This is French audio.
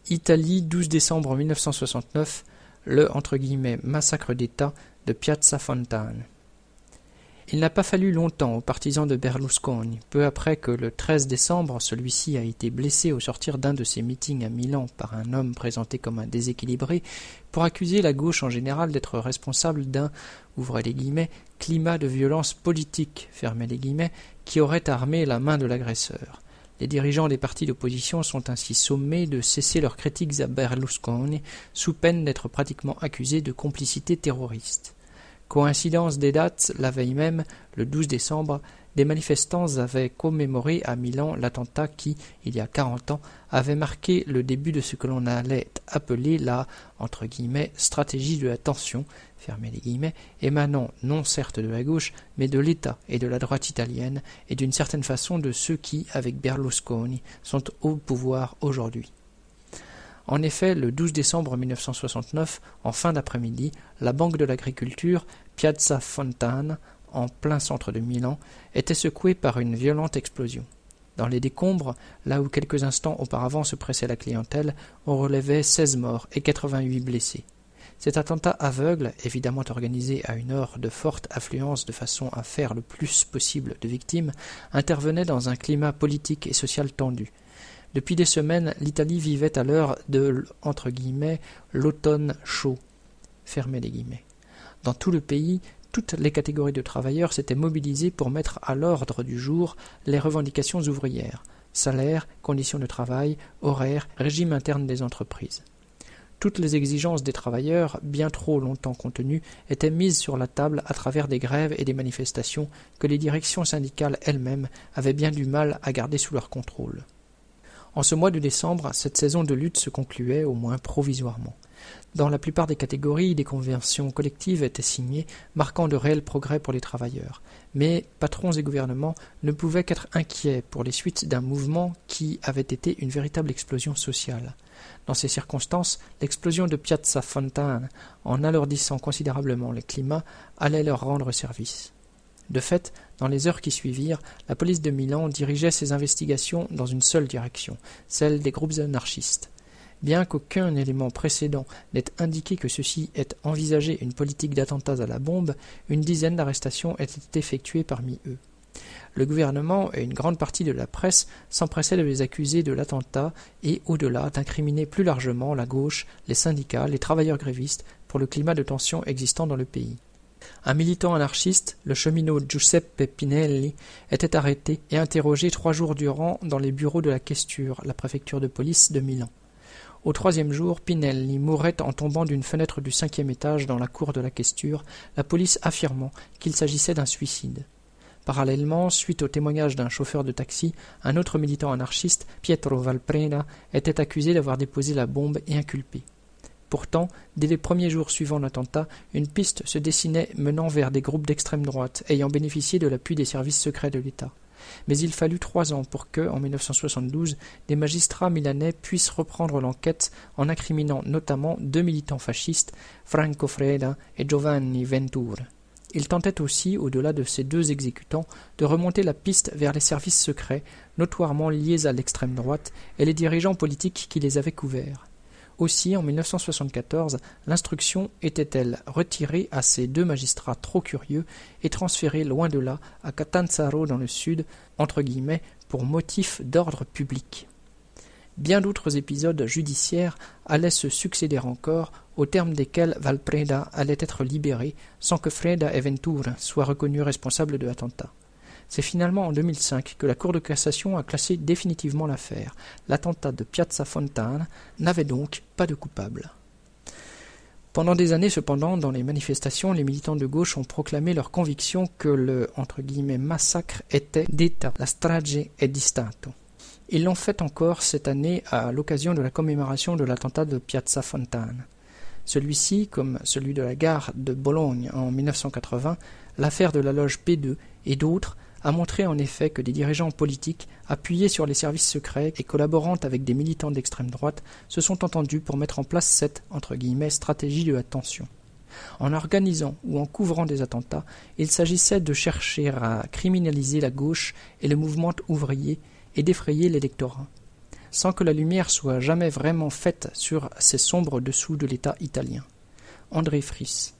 Italie, 12 décembre 1969, le « massacre d'État » de Piazza Fontana. Il n'a pas fallu longtemps aux partisans de Berlusconi, peu après que le 13 décembre, celui-ci a été blessé au sortir d'un de ses meetings à Milan par un homme présenté comme un déséquilibré, pour accuser la gauche en général d'être responsable d'un, ouvrez les guillemets, climat de violence politique, fermez les guillemets, qui aurait armé la main de l'agresseur. Les dirigeants des partis d'opposition sont ainsi sommés de cesser leurs critiques à Berlusconi, sous peine d'être pratiquement accusés de complicité terroriste. Coïncidence des dates, la veille même, le 12 décembre, des manifestants avaient commémoré à Milan l'attentat qui, il y a 40 ans, avait marqué le début de ce que l'on allait appeler la « stratégie de la tension », fermez les guillemets, émanant non certes de la gauche, mais de l'État et de la droite italienne, et d'une certaine façon de ceux qui, avec Berlusconi, sont au pouvoir aujourd'hui. En effet, le 12 décembre 1969, en fin d'après-midi, la Banque de l'Agriculture, Piazza Fontana, en plein centre de Milan, était secouée par une violente explosion. Dans les décombres, là où quelques instants auparavant se pressait la clientèle, on relevait 16 morts et 88 blessés. Cet attentat aveugle, évidemment organisé à une heure de forte affluence de façon à faire le plus possible de victimes, intervenait dans un climat politique et social tendu. Depuis des semaines, l'Italie vivait à l'heure de « l'automne chaud ». Fermez les guillemets. Dans tout le pays, toutes les catégories de travailleurs s'étaient mobilisées pour mettre à l'ordre du jour les revendications ouvrières, salaire, conditions de travail, horaires, régime interne des entreprises. Toutes les exigences des travailleurs, bien trop longtemps contenues, étaient mises sur la table à travers des grèves et des manifestations que les directions syndicales elles-mêmes avaient bien du mal à garder sous leur contrôle. En ce mois de décembre, cette saison de lutte se concluait, au moins provisoirement. Dans la plupart des catégories, des conventions collectives étaient signées, marquant de réels progrès pour les travailleurs. Mais patrons et gouvernements ne pouvaient qu'être inquiets pour les suites d'un mouvement qui avait été une véritable explosion sociale. Dans ces circonstances, l'explosion de Piazza Fontana, en alourdissant considérablement le climat, allait leur rendre service. De fait, dans les heures qui suivirent, la police de Milan dirigeait ses investigations dans une seule direction, celle des groupes anarchistes. Bien qu'aucun élément précédent n'ait indiqué que ceux-ci aient envisagé une politique d'attentats à la bombe, une dizaine d'arrestations étaient effectuées parmi eux. Le gouvernement et une grande partie de la presse s'empressaient de les accuser de l'attentat et, au-delà, d'incriminer plus largement la gauche, les syndicats, les travailleurs grévistes pour le climat de tension existant dans le pays. Un militant anarchiste, le cheminot Giuseppe Pinelli, était arrêté et interrogé 3 jours durant dans les bureaux de la questure, la préfecture de police de Milan. Au 3e jour, Pinelli mourait en tombant d'une fenêtre du 5e étage dans la cour de la questure, la police affirmant qu'il s'agissait d'un suicide. Parallèlement, suite au témoignage d'un chauffeur de taxi, un autre militant anarchiste, Pietro Valpreda, était accusé d'avoir déposé la bombe et inculpé. Pourtant, dès les premiers jours suivant l'attentat, une piste se dessinait menant vers des groupes d'extrême droite, ayant bénéficié de l'appui des services secrets de l'État. Mais il fallut 3 ans pour que, en 1972, des magistrats milanais puissent reprendre l'enquête en incriminant notamment 2 militants fascistes, Franco Freda et Giovanni Ventura. Ils tentaient aussi, au-delà de ces 2 exécutants, de remonter la piste vers les services secrets, notoirement liés à l'extrême droite, et les dirigeants politiques qui les avaient couverts. Aussi, en 1974, l'instruction était-elle retirée à ces 2 magistrats trop curieux et transférée loin de là, à Catanzaro dans le sud, entre guillemets, pour motif d'ordre public. Bien d'autres épisodes judiciaires allaient se succéder encore, au terme desquels Valpreda allait être libéré, sans que Freda et Ventura soient reconnus responsables de l'attentat. C'est finalement en 2005 que la Cour de cassation a classé définitivement l'affaire. L'attentat de Piazza Fontana n'avait donc pas de coupable. Pendant des années cependant, dans les manifestations, les militants de gauche ont proclamé leur conviction que le « massacre » était d'État, la strage è di Stato. Ils l'ont fait encore cette année à l'occasion de la commémoration de l'attentat de Piazza Fontana. Celui-ci, comme celui de la gare de Bologne en 1980, l'affaire de la loge P2 et d'autres, a montré en effet que des dirigeants politiques, appuyés sur les services secrets et collaborant avec des militants d'extrême droite, se sont entendus pour mettre en place cette « stratégie de la tension ». En organisant ou en couvrant des attentats, il s'agissait de chercher à criminaliser la gauche et le mouvement ouvrier et d'effrayer l'électorat. sans que la lumière soit jamais vraiment faite sur ces sombres dessous de l'État italien. André Friss.